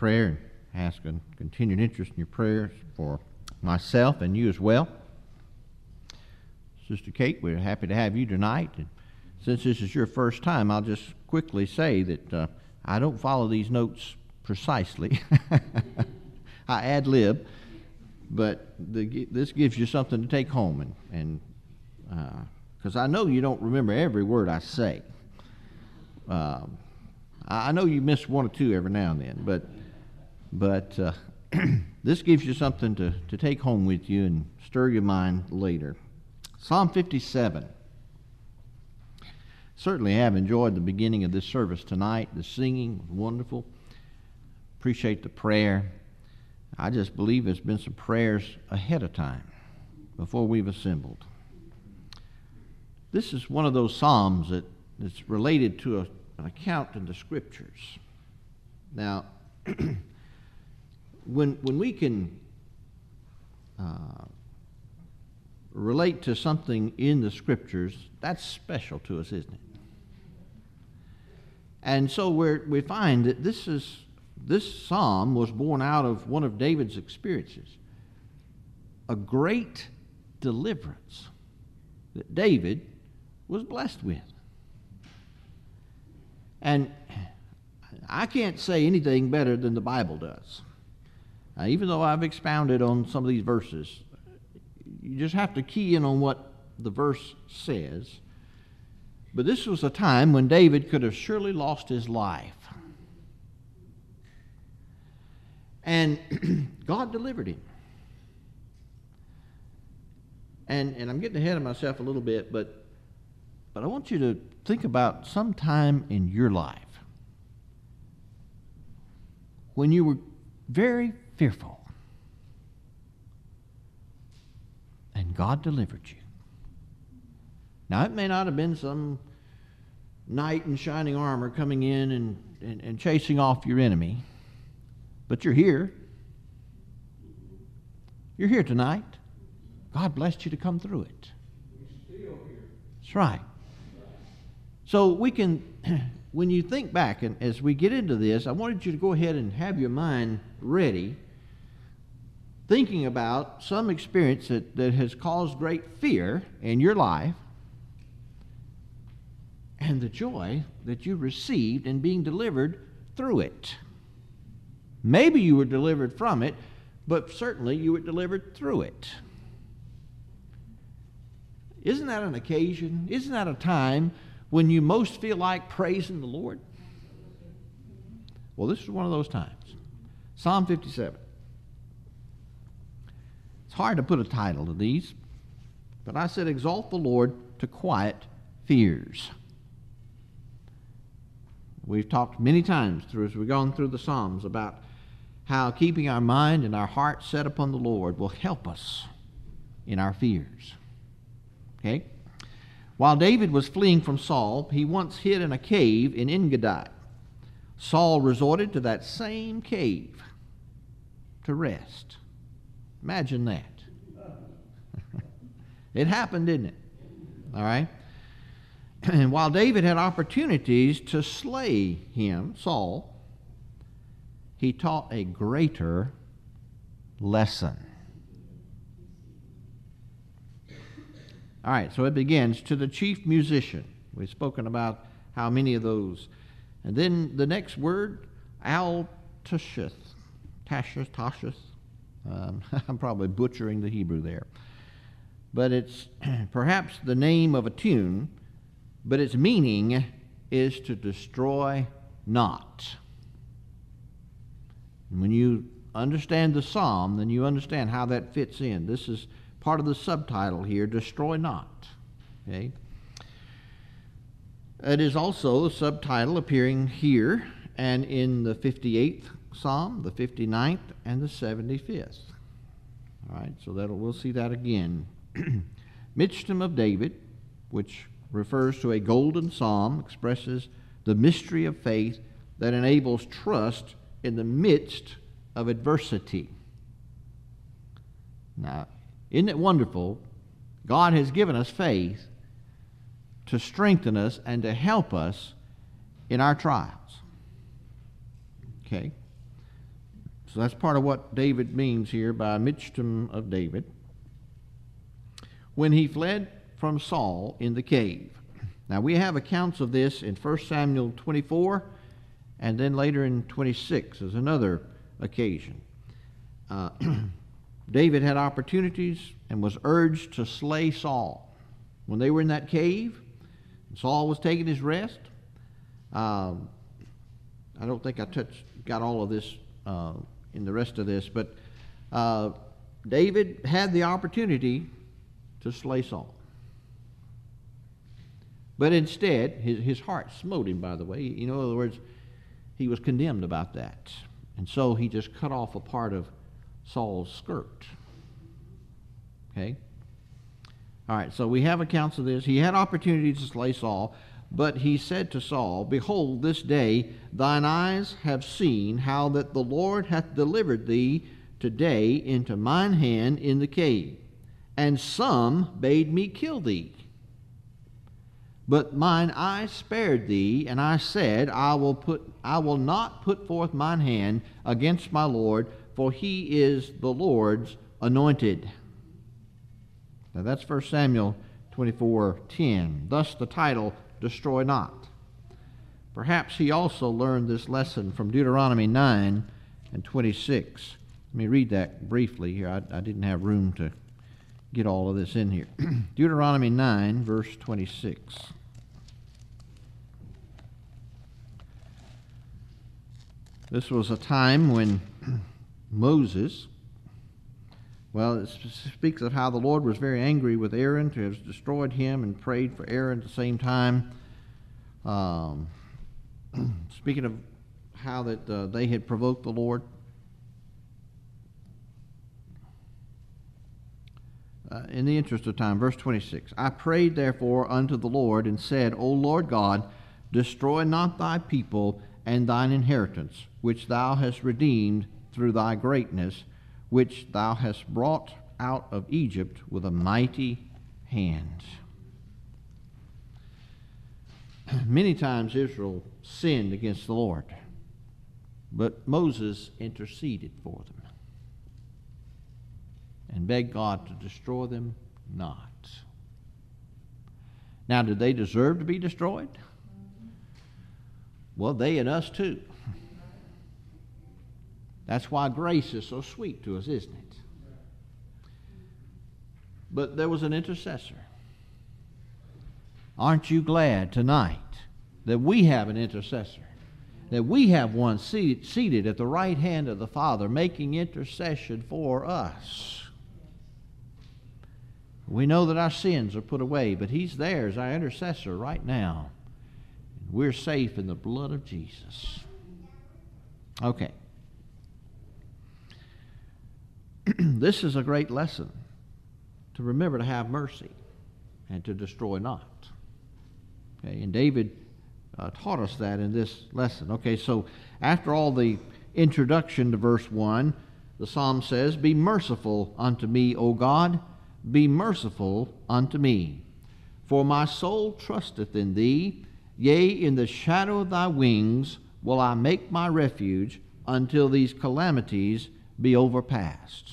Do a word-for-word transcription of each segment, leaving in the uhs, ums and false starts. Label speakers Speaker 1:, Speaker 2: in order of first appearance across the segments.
Speaker 1: prayer and ask a continued interest in your prayers for myself and you as well. Sister Kate, we're happy to have you tonight. And since this is your first time, I'll just quickly say that uh, I don't follow these notes precisely. I ad lib, but the, this gives you something to take home, and and because uh, I know you don't remember every word I say. Um, I know you miss one or two every now and then, but but uh, this gives you something to, to take home with you and stir your mind later. Psalm fifty-seven. Certainly have enjoyed the beginning of this service tonight. The singing was wonderful. Appreciate the prayer. I just believe there's been some prayers ahead of time before we've assembled. This is one of those psalms that, that's related to a, an account in the Scriptures. Now, when when we can uh, relate to something in the Scriptures, that's special to us, isn't it? And so we we find that this is this psalm was born out of one of David's experiences, a great deliverance that David was blessed with. And I can't say anything better than the Bible does. Now, even though I've expounded on some of these verses, you just have to key in on what the verse says. But this was a time when David could have surely lost his life. And God delivered him. And and I'm getting ahead of myself a little bit, but but I want you to think about some time in your life when you were very fearful and God delivered you. Now, it may not have been some knight in shining armor coming in and, and, and chasing off your enemy, but you're here. You're here tonight. God blessed you to come through it. You're still here. That's right. So we can, when you think back, and as we get into this, I wanted you to go ahead and have your mind ready, thinking about some experience that, that has caused great fear in your life, and the joy that you received in being delivered through it. Maybe you were delivered from it, but certainly you were delivered through it. Isn't that an occasion? Isn't that a time when you most feel like praising the Lord? Well, this is one of those times. Psalm fifty-seven. It's hard to put a title to these, but I said, exalt the Lord to quiet fears. We've talked many times through as we've gone through the Psalms about how keeping our mind and our heart set upon the Lord will help us in our fears. Okay? While David was fleeing from Saul, he once hid in a cave in En-Gedi. Saul resorted to that same cave to rest. Imagine that. It happened, didn't it? All right? And while David had opportunities to slay him, Saul, he taught a greater lesson. All right, so it begins, to the chief musician. We've spoken about how many of those. And then the next word, Al-Tashith. Tashith, Tashith. Um, I'm probably butchering the Hebrew there. But it's perhaps the name of a tune, but its meaning is to destroy not. And when you understand the psalm, then you understand how that fits in. This is part of the subtitle here, destroy not. Okay? It is also a subtitle appearing here and in the fifty-eighth Psalm, the fifty-ninth, and the seventy-fifth. All right, so that we'll see that again. Michtam of David, which refers to a golden psalm, expresses the mystery of faith that enables trust in the midst of adversity. Now, isn't it wonderful? God has given us faith to strengthen us and to help us in our trials. Okay? So that's part of what David means here by Michtam of David. When he fled from Saul in the cave. Now we have accounts of this in First Samuel twenty-four, and then later in twenty-six is another occasion. Uh, David had opportunities and was urged to slay Saul. When they were in that cave, and Saul was taking his rest, um, I don't think I touched, got all of this uh, in the rest of this, but uh, David had the opportunity to slay Saul. But instead, his, his heart smote him, by the way. You know, in other words, he was condemned about that. And so he just cut off a part of Saul's skirt. Okay? All right, so we have accounts of this. He had opportunities to slay Saul, but he said to Saul, Behold, this day thine eyes have seen how that the Lord hath delivered thee today into mine hand in the cave. And some bade me kill thee. But mine eye spared thee, and I said, I will put I will not put forth mine hand against my Lord, for he is the Lord's anointed. Now that's First Samuel twenty-four ten. Thus the title, Destroy Not. Perhaps he also learned this lesson from Deuteronomy nine and twenty-six. Let me read that briefly here. I, I didn't have room to get all of this in here. Deuteronomy nine, verse twenty-six. This was a time when Moses, well, it speaks of how the Lord was very angry with Aaron to have destroyed him and prayed for Aaron at the same time. Um, speaking of how that uh, they had provoked the Lord. Uh, in the interest of time, verse twenty-six, I prayed therefore unto the Lord and said, O Lord God, destroy not thy people and thine inheritance, which thou hast redeemed through thy greatness, which thou hast brought out of Egypt with a mighty hand. Many times Israel sinned against the Lord, but Moses interceded for them and begged God to destroy them not. Now, did they deserve to be destroyed? Well, they and us too. That's why grace is so sweet to us, isn't it? But there was an intercessor. Aren't you glad tonight that we have an intercessor? That we have one seated, seated at the right hand of the Father, making intercession for us. We know that our sins are put away, but he's there as our intercessor right now. We're safe in the blood of Jesus. Okay. This is a great lesson to remember to have mercy and to destroy not. Okay, and David uh, taught us that in this lesson. Okay, so after all the introduction to verse one, the psalm says, Be merciful unto me, O God, be merciful unto me. For my soul trusteth in thee, yea, in the shadow of thy wings will I make my refuge until these calamities be overpassed.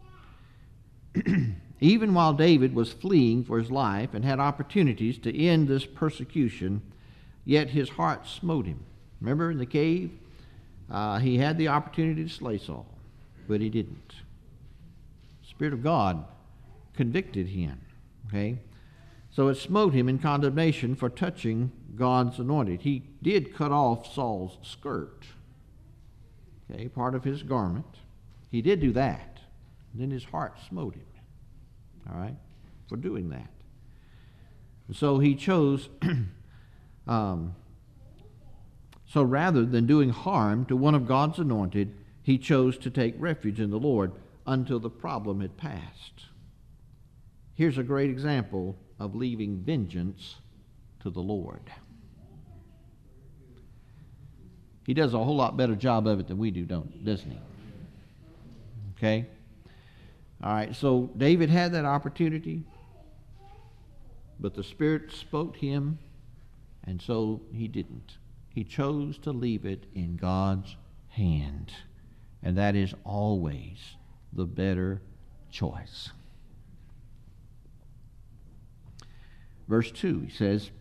Speaker 1: Even while David was fleeing for his life and had opportunities to end this persecution, yet his heart smote him. Remember in the cave? Uh, he had the opportunity to slay Saul, but he didn't. The Spirit of God convicted him. Okay? So it smote him in condemnation for touching God's anointed. He did cut off Saul's skirt, okay, part of his garment. He did do that. And then his heart smote him, all right, for doing that. So he chose, um, so rather than doing harm to one of God's anointed, he chose to take refuge in the Lord until the problem had passed. Here's a great example of leaving vengeance to the Lord. He does a whole lot better job of it than we do, don't, doesn't he? Okay? All right, so David had that opportunity, but the Spirit spoke to him, and so he didn't. He chose to leave it in God's hand. and that is always the better choice. Verse two, he says,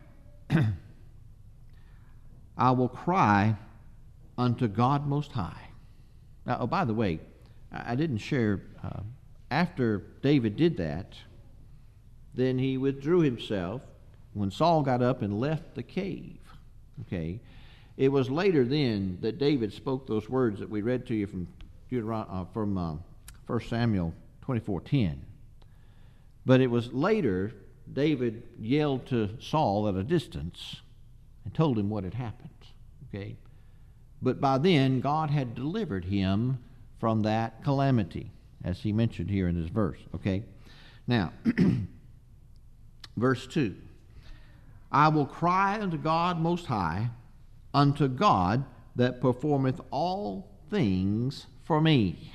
Speaker 1: I will cry unto God Most High. Now, oh, by the way, I didn't share, uh, after David did that, then he withdrew himself when Saul got up and left the cave. Okay? It was later then that David spoke those words that we read to you from Deuteron- uh, from uh, First Samuel twenty-four ten. But it was later David yelled to Saul at a distance and told him what had happened. Okay? But by then, God had delivered him from that calamity, as he mentioned here in this verse. Okay? Now, verse two. I will cry unto God Most High, unto God that performeth all things for me.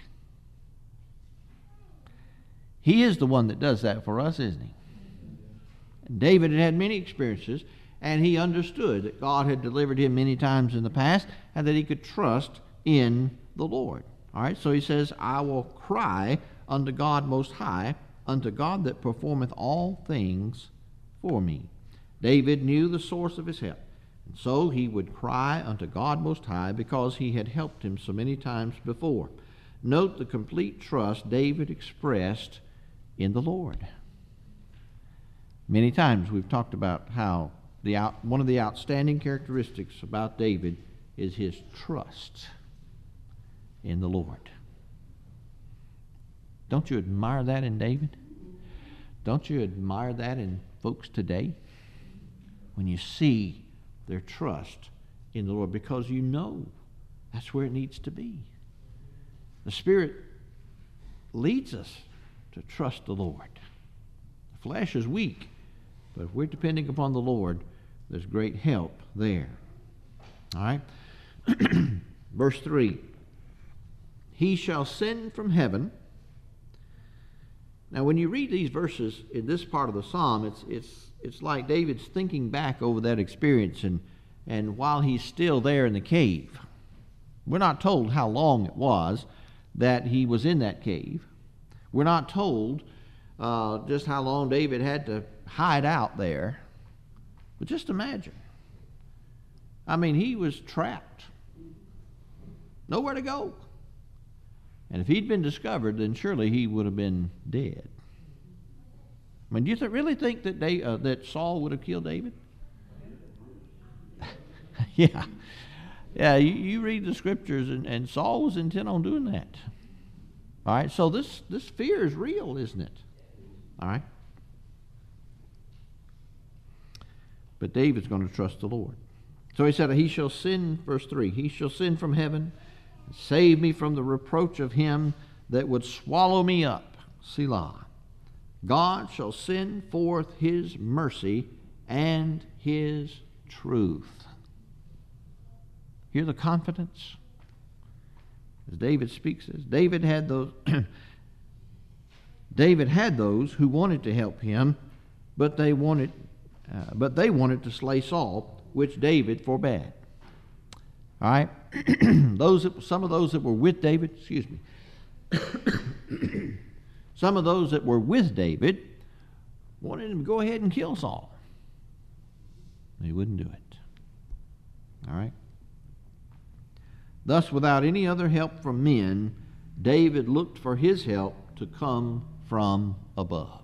Speaker 1: He is the one that does that for us, isn't he? And David had had many experiences, and he understood that God had delivered him many times in the past, and that he could trust in the Lord. All right, so he says, I will cry unto God Most High, unto God that performeth all things for me. David knew the source of his help, and so he would cry unto God Most High because he had helped him so many times before. Note the complete trust David expressed in the Lord. Many times we've talked about how the out, one of the outstanding characteristics about David is his trust in the Lord. Don't you admire that in David? Don't you admire that in folks today? When you see their trust in the Lord, because you know that's where it needs to be. The Spirit leads us to trust the Lord. The flesh is weak, but if we're depending upon the Lord, there's great help there. All right? Verse three. He shall send from heaven. Now, when you read these verses in this part of the psalm, it's it's it's like David's thinking back over that experience, and and while he's still there in the cave. We're not told how long it was that he was in that cave. We're not told uh, just how long David had to hide out there. But just imagine. I mean, he was trapped. Nowhere to go. And if he'd been discovered, then surely he would have been dead. I mean, do you th- really think that they, uh, that Saul would have killed David? yeah. Yeah, you, you read the scriptures, and, and Saul was intent on doing that. All right, so this, this fear is real, isn't it? All right. But David's going to trust the Lord. So he said, he shall send, verse three, he shall send from heaven, save me from the reproach of him that would swallow me up. Selah. God shall send forth his mercy and his truth. Hear the confidence? As David speaks this, David had those David had those who wanted to help him, but they wanted uh, but they wanted to slay Saul, which David forbade. All right? those that, some of those that were with David, excuse me. Some of those that were with David wanted him to go ahead and kill Saul. He wouldn't do it. All right? Thus, without any other help from men, David looked for his help to come from above.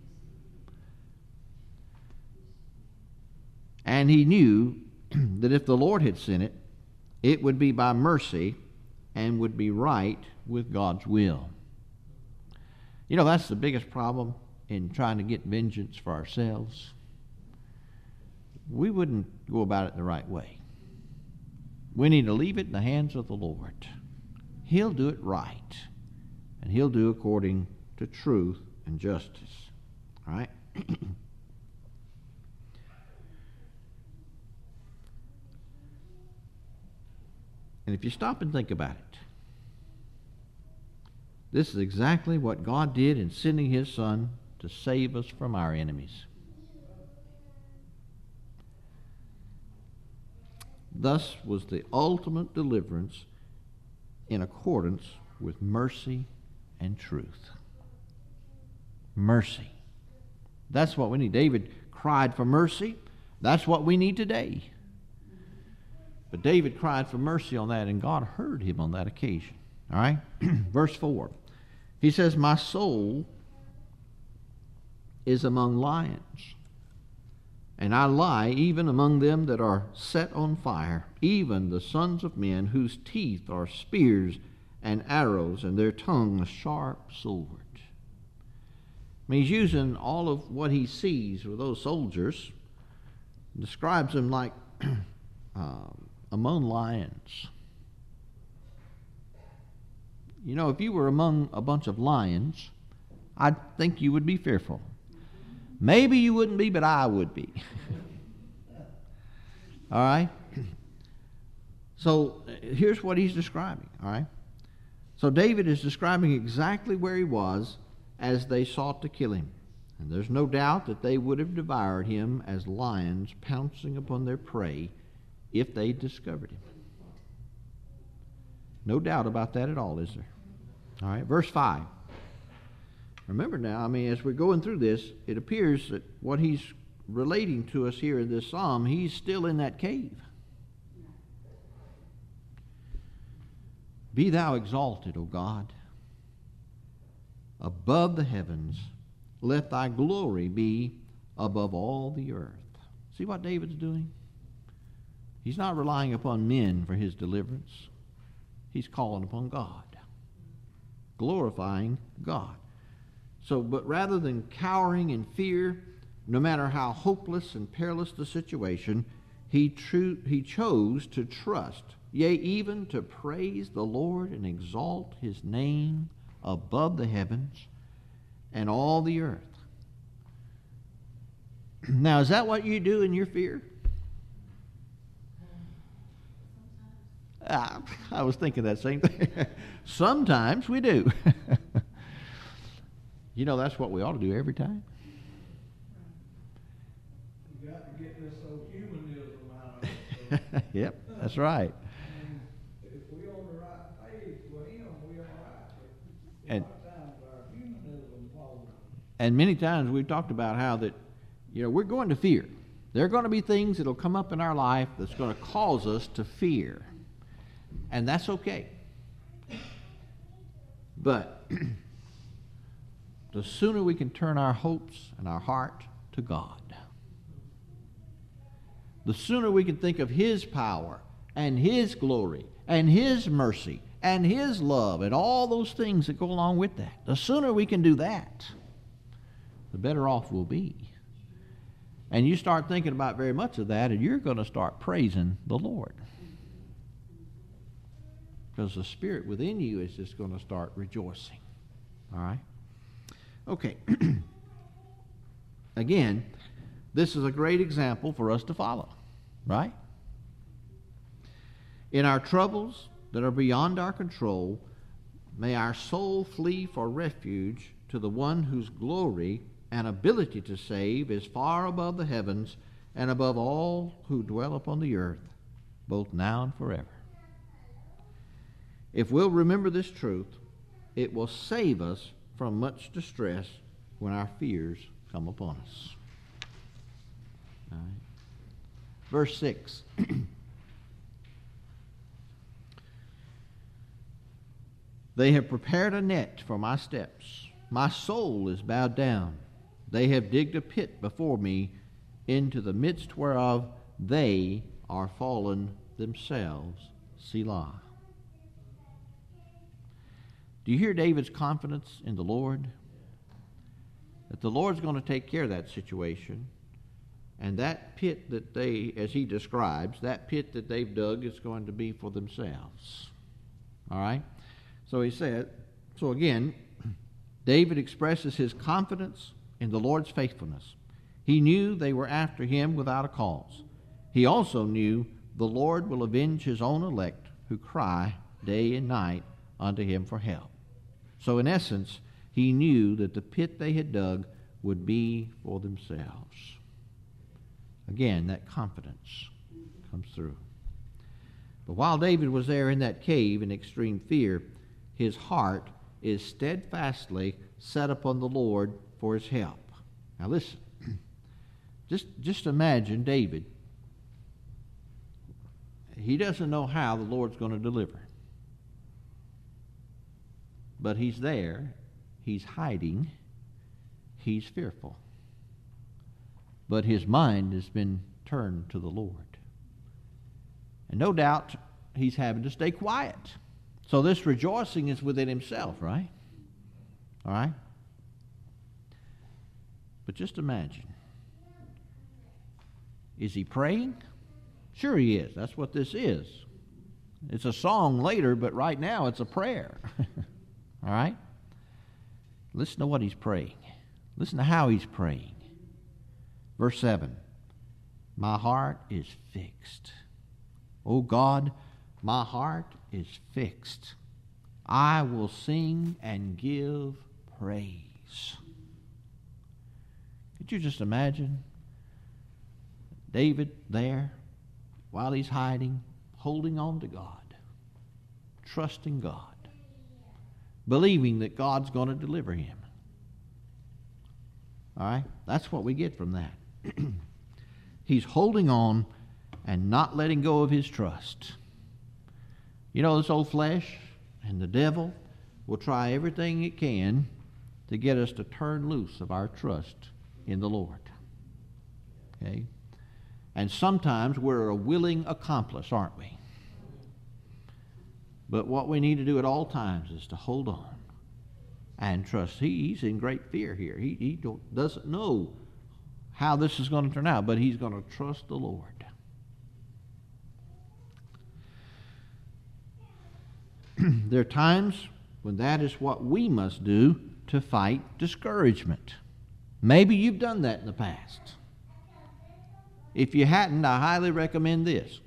Speaker 1: And he knew that if the Lord had sent it, it would be by mercy and would be right with God's will. You know, that's the biggest problem in trying to get vengeance for ourselves. We wouldn't go about it the right way. We need to leave it in the hands of the Lord. He'll do it right, and he'll do according to truth and justice. All right? And if you stop and think about it, this is exactly what God did in sending his Son to save us from our enemies. Thus was the ultimate deliverance in accordance with mercy and truth. Mercy. That's what we need. David cried for mercy. That's what we need today. But David cried for mercy on that, and God heard him on that occasion. All right? Verse four. He says, my soul is among lions, and I lie even among them that are set on fire, even the sons of men whose teeth are spears and arrows, and their tongue a sharp sword. I mean, he's using all of what he sees with those soldiers, describes them like um, among lions. You know, if you were among a bunch of lions, I think you would be fearful. Maybe you wouldn't be, but I would be. All right? So here's what he's describing, all right? So David is describing exactly where he was as they sought to kill him. And there's no doubt that they would have devoured him as lions pouncing upon their prey if they discovered him. No doubt about that at all, is there? All right, verse five. Remember now, I mean, as we're going through this, it appears that what he's relating to us here in this psalm, he's still in that cave. Be thou exalted, O God, above the heavens. Let thy glory be above all the earth. See what David's doing? He's not relying upon men for his deliverance. He's calling upon God, glorifying God. So, but rather than cowering in fear, no matter how hopeless and perilous the situation, he, tru- he chose to trust, yea, even to praise the Lord and exalt his name above the heavens and all the earth. Now, is that what you do in your fear? Ah, I was thinking that same thing. Sometimes we do. You know, that's what we ought to do every time.
Speaker 2: You got to get this old humanism out of it. So.
Speaker 1: Yep, that's right.
Speaker 2: And if we're on the right page with him, we're all right. But
Speaker 1: And,
Speaker 2: a lot of times our humanism falls.
Speaker 1: and many times we've talked about how that, you know, we're going to fear. There are going to be things that will come up in our life that's going to cause us to fear. And that's okay. But the sooner we can turn our hopes and our heart to God, the sooner we can think of His power and His glory and His mercy and His love and all those things that go along with that, the sooner we can do that, the better off we'll be. And you start thinking about very much of that, and you're going to start praising the Lord. Because the Spirit within you is just going to start rejoicing. All right? Okay. Again, this is a great example for us to follow. Right? In our troubles that are beyond our control, may our soul flee for refuge to the one whose glory and ability to save is far above the heavens and above all who dwell upon the earth, both now and forever. If we'll remember this truth, it will save us from much distress when our fears come upon us. All right. Verse six. They have prepared a net for my steps. My soul is bowed down. They have digged a pit before me, into the midst whereof they are fallen themselves. Selah. Do you hear David's confidence in the Lord? That the Lord's going to take care of that situation. And that pit that they, as he describes, that pit that they've dug is going to be for themselves. All right? So he said, so again, David expresses his confidence in the Lord's faithfulness. He knew they were after him without a cause. He also knew the Lord will avenge his own elect who cry day and night unto him for help. So in essence, he knew that the pit they had dug would be for themselves. Again, that confidence comes through. But while David was there in that cave in extreme fear, his heart is steadfastly set upon the Lord for his help. Now listen, just, just imagine David. He doesn't know how the Lord's going to deliver. But he's there, he's hiding, he's fearful. But his mind has been turned to the Lord. And no doubt he's having to stay quiet. So this rejoicing is within himself, right? All right? But just imagine. Is he praying? Sure he is. That's what this is. It's a song later, but right now it's a prayer. All right? Listen to what he's praying. Listen to how he's praying. Verse seven. My heart is fixed. O God, my heart is fixed. I will sing and give praise. Could you just imagine David there while he's hiding, holding on to God, trusting God, believing that God's going to deliver him? All right? That's what we get from that. He's holding on and not letting go of his trust. You know, this old flesh and the devil will try everything it can to get us to turn loose of our trust in the Lord. Okay? And sometimes we're a willing accomplice, aren't we? But what we need to do at all times is to hold on and trust. He, he's in great fear here. He, he don't, doesn't know how this is going to turn out, but he's going to trust the Lord. There are times when that is what we must do to fight discouragement. Maybe you've done that in the past. If you hadn't, I highly recommend this.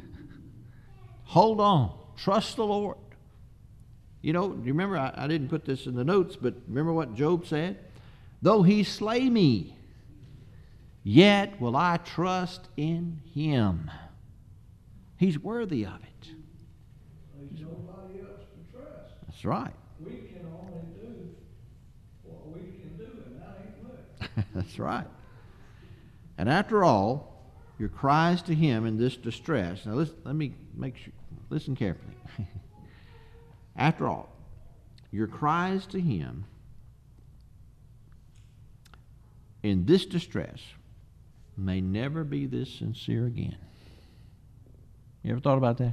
Speaker 1: Hold on. Trust the Lord. You know, you remember, I, I didn't put this in the notes, but remember what Job said? Though he slay me, yet will I trust in him. He's worthy of it.
Speaker 2: There's nobody else to trust.
Speaker 1: That's right.
Speaker 2: We can only do what we can do, and that ain't much.
Speaker 1: That's right. And after all, your cries to him in this distress. Now listen, let me make sure, listen carefully. After all, your cries to him in this distress may never be this sincere again. You ever thought about that?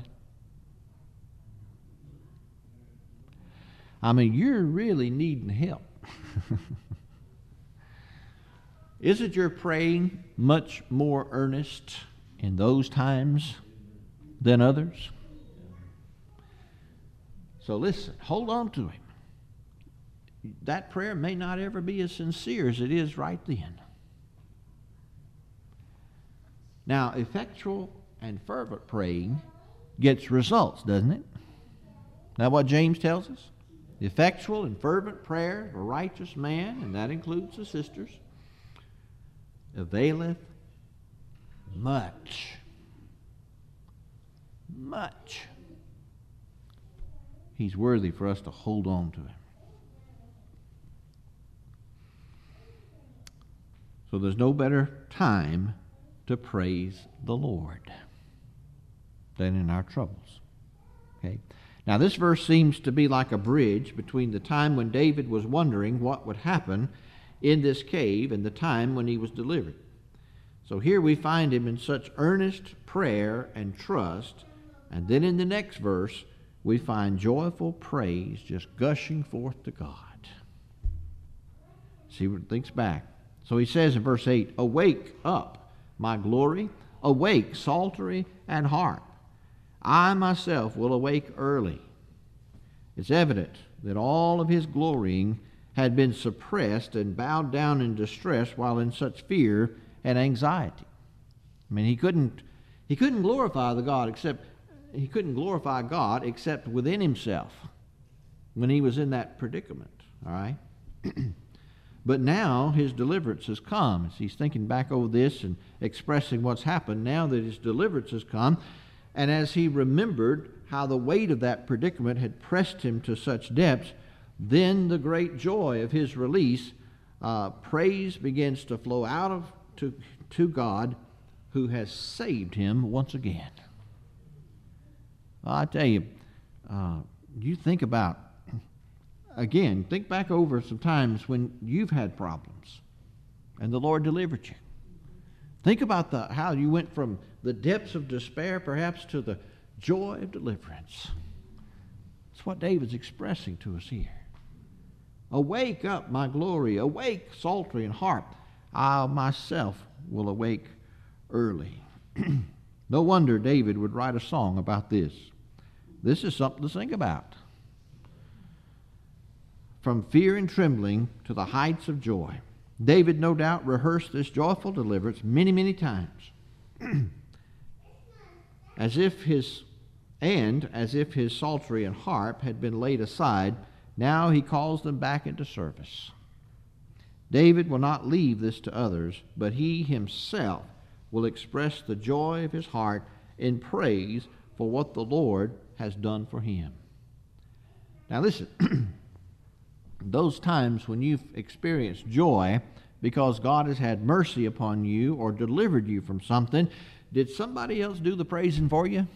Speaker 1: I mean, you're really needing help. Isn't your praying much more earnest in those times than others? So listen, hold on to him. That prayer may not ever be as sincere as it is right then. Now, effectual and fervent praying gets results, doesn't it? Isn't that what James tells us? The effectual and fervent prayer of a righteous man, and that includes the sisters, availeth much. Much. He's worthy for us to hold on to him. So there's no better time to praise the Lord than in our troubles. Okay? Now this verse seems to be like a bridge between the time when David was wondering what would happen in this cave and the time when he was delivered. So here we find him in such earnest prayer and trust, and then in the next verse we find joyful praise just gushing forth to God. See what thinks back. So he says in verse eight, awake up, my glory, awake, psaltery and harp. I myself will awake early. It's evident that all of his glorying had been suppressed and bowed down in distress while in such fear and anxiety. I mean, he couldn't he couldn't glorify the God except he couldn't glorify God except within himself when he was in that predicament. All right. But now his deliverance has come. As he's thinking back over this and expressing what's happened, now that his deliverance has come, And as he remembered how the weight of that predicament had pressed him to such depths, then the great joy of his release, uh, praise begins to flow out of to, to God, who has saved him once again. I tell you, uh, you think about, again, think back over some times when you've had problems and the Lord delivered you. Think about the, how you went from the depths of despair perhaps to the joy of deliverance. That's what David's expressing to us here. Awake up, my glory. Awake, psaltery and harp. I myself will awake early. No wonder David would write a song about this. This is something to think about. From fear and trembling to the heights of joy. David no doubt rehearsed this joyful deliverance many, many times. as if his and as if his psaltery and harp had been laid aside, now he calls them back into service. David will not leave this to others, but he himself will express the joy of his heart in praise for what the Lord has done for him. Now listen, those times when you've experienced joy because God has had mercy upon you or delivered you from something, did somebody else do the praising for you?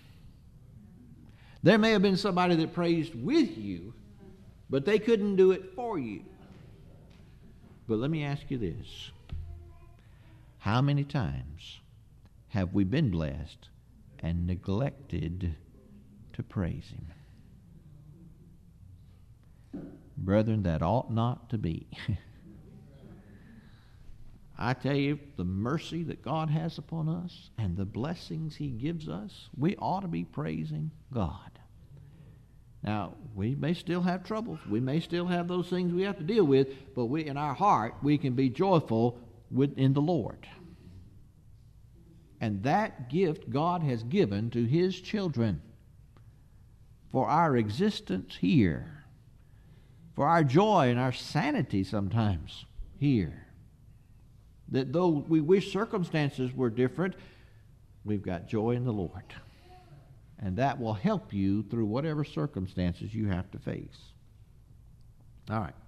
Speaker 1: There may have been somebody that praised with you, but they couldn't do it for you. But let me ask you this. How many times have we been blessed and neglected to praise Him? Brethren, that ought not to be. I tell you, the mercy that God has upon us and the blessings He gives us, we ought to be praising God. Now, we may still have troubles. We may still have those things we have to deal with, but we, in our heart, we can be joyful within the Lord. And that gift God has given to His children for our existence here, for our joy and our sanity sometimes here. That though we wish circumstances were different, we've got joy in the Lord. And that will help you through whatever circumstances you have to face. All right.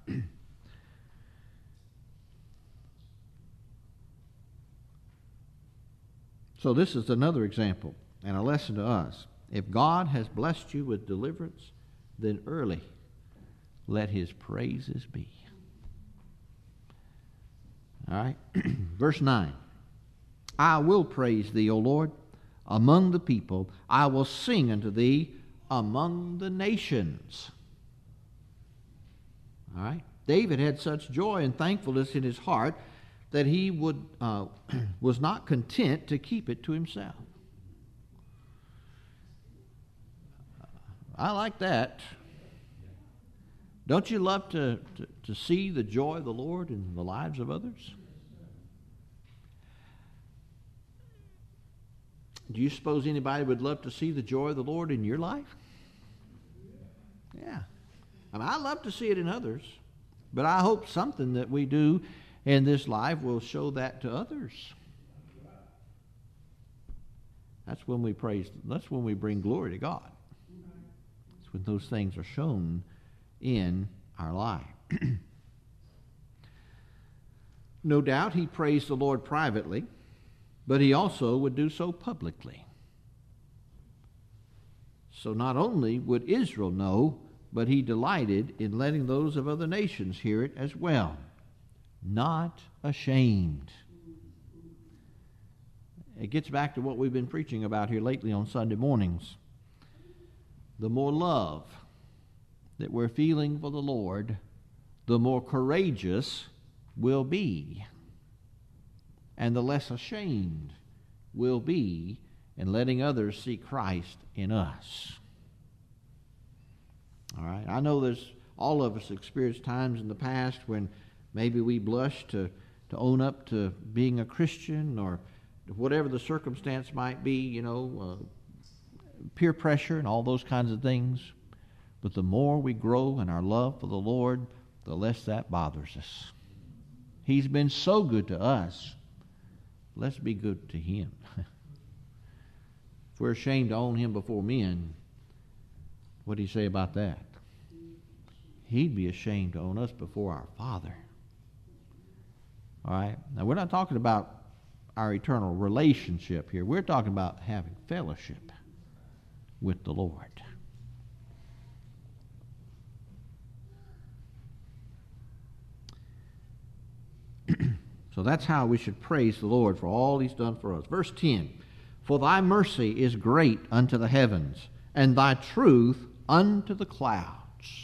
Speaker 1: So this is another example and a lesson to us. If God has blessed you with deliverance, then early let His praises be. All right. Verse nine. I will praise Thee, O Lord, among the people. I will sing unto Thee among the nations. All right. David had such joy and thankfulness in his heart that he would uh, was not content to keep it to himself. I like that. Don't you love to, to, to see the joy of the Lord in the lives of others? Do you suppose anybody would love to see the joy of the Lord in your life? Yeah. I mean, I love to see it in others, but I hope something that we do in this life will show that to others. That's when we praise, that's when we bring glory to God. It's when those things are shown in our life. No doubt he praised the Lord privately, but he also would do so publicly. So not only would Israel know, but he delighted in letting those of other nations hear it as well. Not ashamed. It gets back to what we've been preaching about here lately on Sunday mornings. The more love that we're feeling for the Lord, the more courageous we'll be, and the less ashamed we'll be in letting others see Christ in us. All right. I know there's all of us experienced times in the past when maybe we blush to, to own up to being a Christian, or whatever the circumstance might be, you know, uh, peer pressure and all those kinds of things. But the more we grow in our love for the Lord, the less that bothers us. He's been so good to us. Let's be good to Him. we're ashamed to own him before men, what do you say about that? He'd be ashamed to own us before our Father. All right? Now, we're not talking about our eternal relationship here. We're talking about having fellowship with the Lord. So that's how we should praise the Lord for all he's done for us. Verse ten, for thy mercy is great unto the heavens, and thy truth unto the clouds.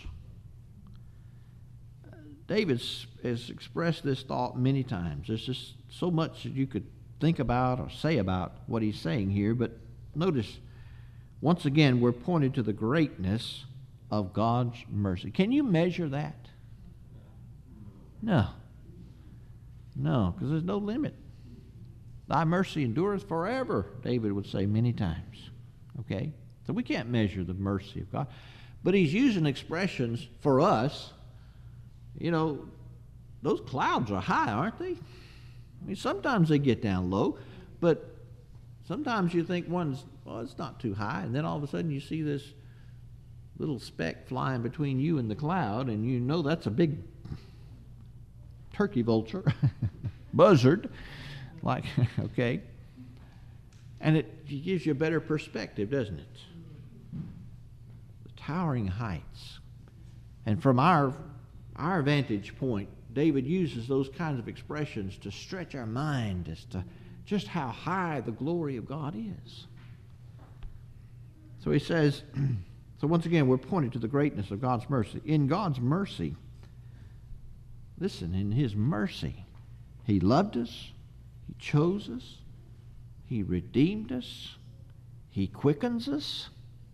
Speaker 1: David has expressed this thought many times. There's just so much that you could think about or say about what he's saying here, but notice, once again, we're pointed to the greatness of God's mercy. Can you measure that? No. No, because there's no limit. Thy mercy endureth forever, David would say many times. Okay? So we can't measure the mercy of God. But he's using expressions for us. You know, those clouds are high, aren't they? I mean, sometimes they get down low, but sometimes you think one's, well, it's not too high, and then all of a sudden you see this little speck flying between you and the cloud, and you know that's a big turkey vulture, buzzard, like, okay. And it gives you a better perspective, doesn't it? The towering heights. And from our, our vantage point, David uses those kinds of expressions to stretch our mind as to just how high the glory of God is. So he says, so once again, we're pointing to the greatness of God's mercy. In God's mercy, listen, in his mercy, he loved us, he chose us, he redeemed us, he quickens us,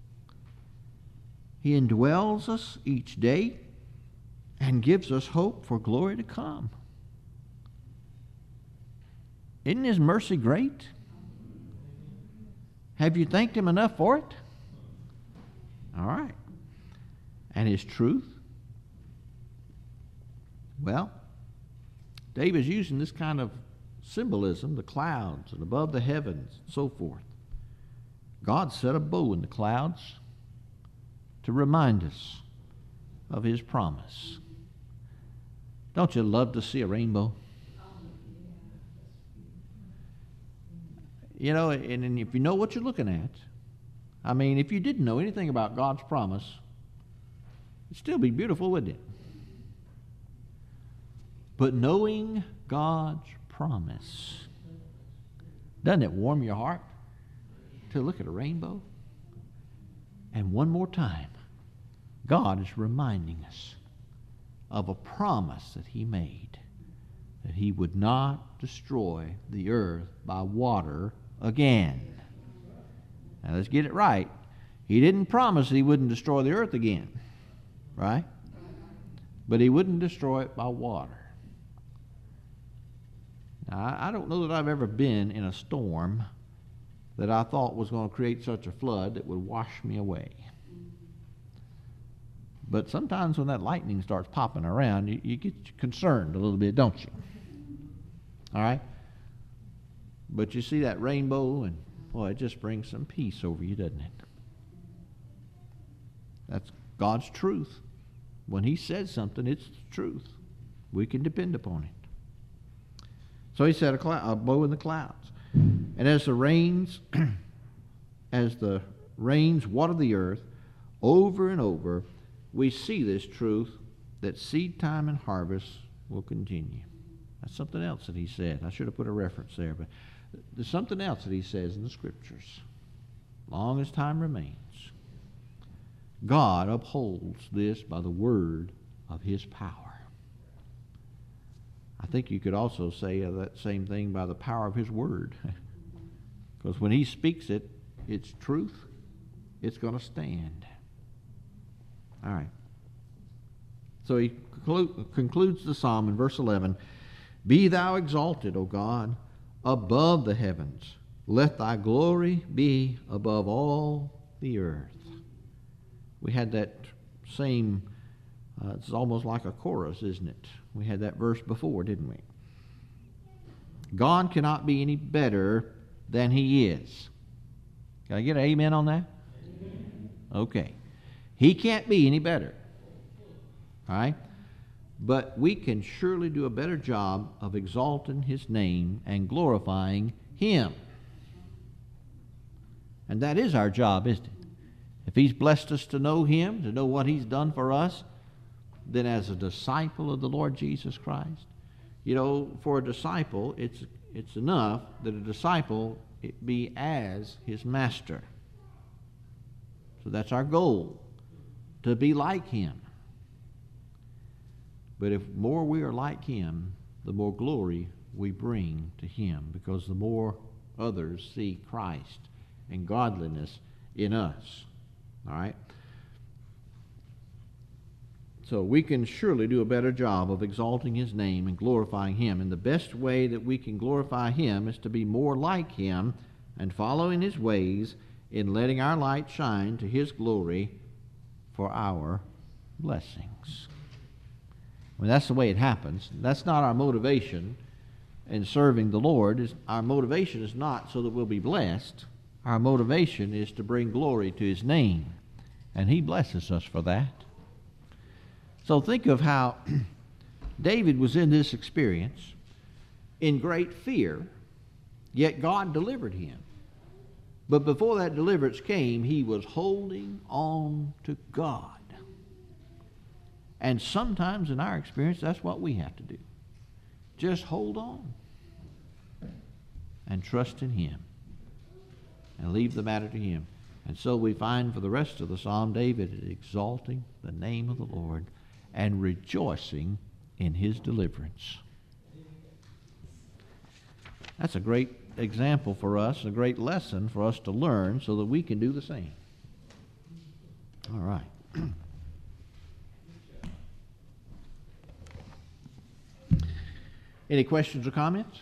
Speaker 1: he indwells us each day, and gives us hope for glory to come. Isn't his mercy great? Have you thanked him enough for it? All right. And his truth? Well, David's using this kind of symbolism, the clouds and above the heavens and so forth. God set a bow in the clouds to remind us of his promise. Don't you love to see a rainbow? You know, and, and if you know what you're looking at, I mean, if you didn't know anything about God's promise, it'd still be beautiful, wouldn't it? But knowing God's promise, doesn't it warm your heart to look at a rainbow? And one more time, God is reminding us of a promise that he made, that he would not destroy the earth by water again. Now let's get it right. He didn't promise he wouldn't destroy the earth again, right? But he wouldn't destroy it by water. Now, I, I don't know that I've ever been in a storm that I thought was going to create such a flood that would wash me away. But sometimes when that lightning starts popping around, you, you get concerned a little bit, don't you? All right? But you see that rainbow, and boy, it just brings some peace over you, doesn't it? That's God's truth. When he says something, it's the truth. We can depend upon it. So he set a, cloud, a bow in the clouds. And as the rains, as the rains water the earth, over and over, we see this truth that seed time and harvest will continue. That's something else that he said. I should have put a reference there, but there's something else that he says in the Scriptures. Long as time remains, God upholds this by the word of his power. I think you could also say that same thing by the power of his word. Because when he speaks it, it's truth. It's going to stand. All right. So he conclu- concludes the psalm in verse eleven. Be thou exalted, O God, above the heavens. Let thy glory be above all the earth. We had that same, uh, it's almost like a chorus, isn't it? We had that verse before, didn't we? God cannot be any better than he is. Can I get an amen on that? Okay. He can't be any better. All right? But we can surely do a better job of exalting His name and glorifying Him. And that is our job, isn't it? If He's blessed us to know Him, to know what He's done for us, then as a disciple of the Lord Jesus Christ, you know, for a disciple, it's it's enough that a disciple it be as his master. So that's our goal, to be like Him. But if more we are like Him, the more glory we bring to Him, because the more others see Christ and godliness in us. All right? So we can surely do a better job of exalting His name and glorifying Him. And the best way that we can glorify Him is to be more like Him and following His ways in letting our light shine to His glory for our blessings. Well, that's the way it happens. That's not our motivation in serving the Lord. Our motivation is not so that we'll be blessed. Our motivation is to bring glory to His name. And He blesses us for that. So think of how David was in this experience in great fear, yet God delivered him. But before that deliverance came, he was holding on to God. And sometimes in our experience, that's what we have to do. Just hold on and trust in Him and leave the matter to Him. And so we find for the rest of the psalm, David exalting the name of the Lord and rejoicing in His deliverance. That's a great example for us, a great lesson for us to learn so that we can do the same. All right. Any questions or comments?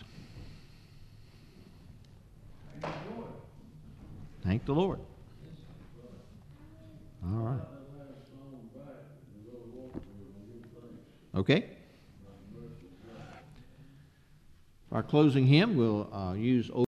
Speaker 1: Thank the Lord. All right. Okay. For our closing hymn, we'll uh, use